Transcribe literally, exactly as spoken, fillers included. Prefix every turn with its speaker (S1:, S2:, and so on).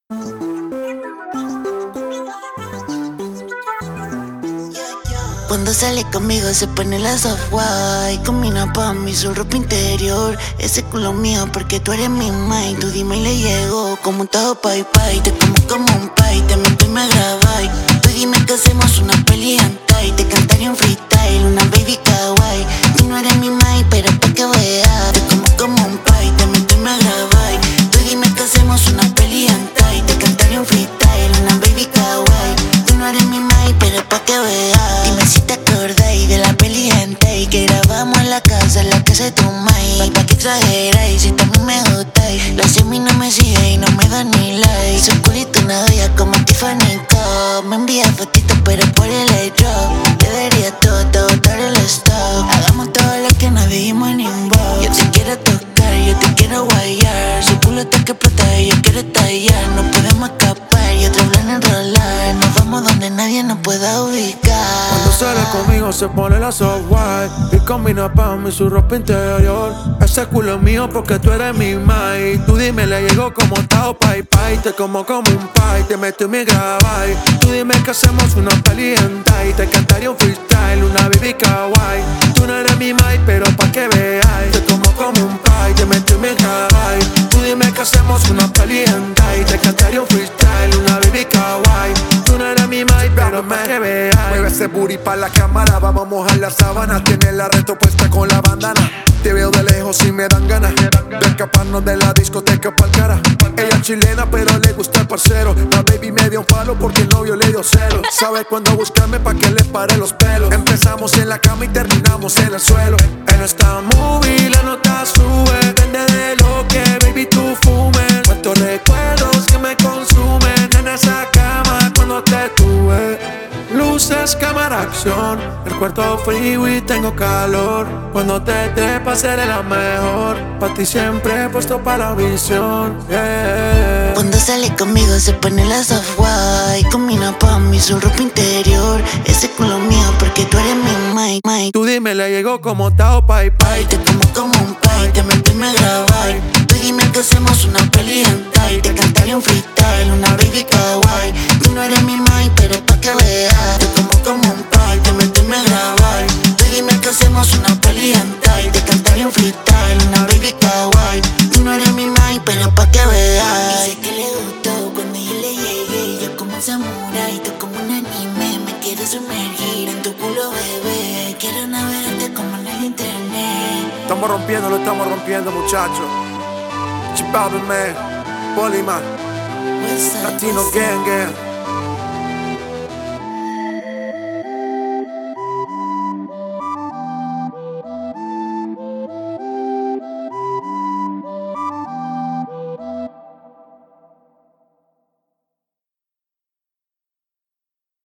S1: Cuando sale conmigo se pone la soft white. Combina pa' mí su ropa interior. Ese culo mío porque tú eres mi mai. Tú dime y le llego como un tajo pai pai. Te como como un pai, te meto y me grabáis. Tú dime que hacemos una peli hentai. Te cantaría un freestyle, una baby kawaii. Tú no eres mi mai, pero pa' que veas. Te como como un pai, te meto y me grabáis. Tú dime que hacemos una peli hentai. Te cantaría un freestyle, una baby kawaii. Tú no eres mi mai, pero pa' que veas. Dime si te acordáis de la peli hentai que grabamos en la casa, en la casa de tu mai. Pa' que exageráis, si también me gustáis. La semi no me sigue y no me da ni like. Su culito una doya como Tiffany Cup. Me envía fotitos pero por el airdrop. Le daría todo, todo, todo el stock. Hagamos todo lo que nos dijimos en inbox. Yo te quiero tocar, yo te quiero guayar. Su culo está que explota y yo quiero tallar. No podemos escapar y otro plan enrolar. Nos vamos donde nadie nos pueda ubicar.
S2: Cuando sale conmigo se pone la soft white y combina pa' mí su ropa interior. Ese culo es mío porque tú eres mi mai. Tú dime, le llego como tao pai pai. Te como como un pai, te meto y me grabáis. Tú dime que hacemos una peli hentai. Te cantaría un freestyle, una baby kawaii. Tú no eres mi mai, pero pa' que veáis. Te como como un pai, te meto y me grabáis. Tú dime que hacemos una peli hentai. Te cantaría un freestyle, una baby kawaii. Tú no eres mi mai, pero pa' que veáis.
S3: Mueve ese booty pa' la cámara, vamos a mojar la sábana. Tiene la reto puesta con la bandana. Te veo de lejos y me dan ganas de escaparnos de la discoteca pa'l cara. Ella es chilena pero le gusta el parcero. La baby me dio un palo porque el novio le dio celo. Sabe cuándo buscarme pa' que le pare los pelos. Empezamos en la cama y terminamos en el suelo. En esta movie la nota sube. Depende de lo que baby tú fumes. Cuántos recuerdos que me consumen en esa cama cuando te tuve. Luces, cámara, acción. El cuarto frío y tengo calor. Cuando te trepas seré la mejor. Pa' ti siempre he puesto para la visión, yeah.
S1: Cuando sale conmigo se pone la soft white. Combina pa' mí su ropa interior. Ese culo mío porque tú eres mi mai, mai.
S2: Tú dime, le llego como tao pai pai.
S1: Te como como un pai, te meto y me grabáis. Tú dime que hacemos una peli hentai. Te cantaría un freestyle, una baby kawaii. Tú no eres mi mai, pero pa' que veas. Te como como un pai, te meto y me grabáis. Tú dime que hacemos una peli hentai. Te cantaría un freestyle, una baby kawaii. Tú no eres mi mai, pero pa' que veas. Y sé que le gustó cuando yo le llegué. Yo como un samurái, tú como un anime. Me quiero sumergir en tu culo, bebé. Quiero navegarte como en el internet.
S3: Estamos rompiendo, lo estamos rompiendo, muchachos. Chipabe, man, Poliman,
S1: What's up,
S3: Latino
S1: what's up?
S3: Gang Gang.